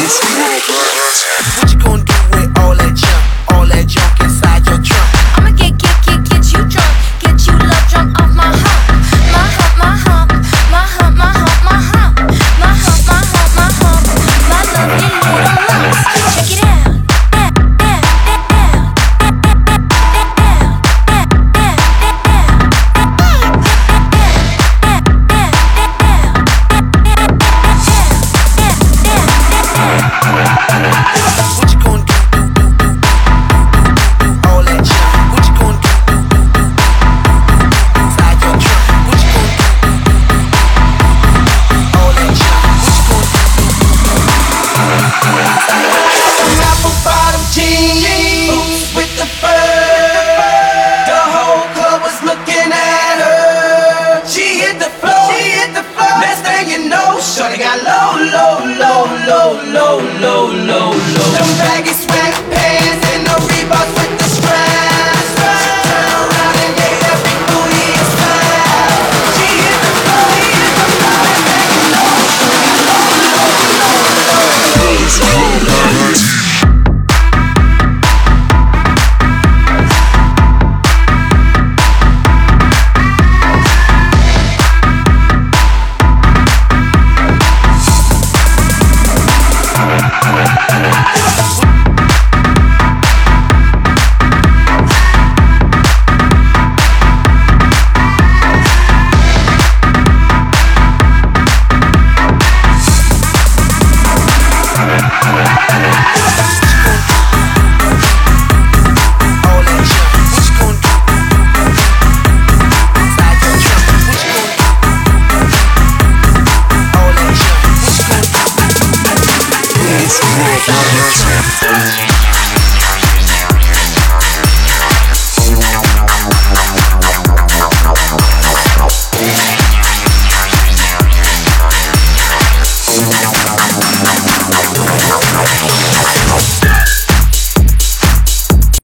What you gonna do with all that junk inside your trunk? I'ma get you drunk, get you love drunk off my hump, my hump, my hump, my hump, my hump, my hump, my hump, my hump, my hump, my love in little lumps. Check it out. What you gonna do? All that junk. What you gonna do? Inside your trunk. What you gonna do? All that junk. What you gonna do? Apple bottom jeans, boots with the fur. The whole club was looking at her. She hit the floor. Next thing you know, shorty got low. Them baggy sweatpants and the Reeboks with the straps. Turn around and get every booty is flat. She hit the floor. Next thing you know, shorty got low. It's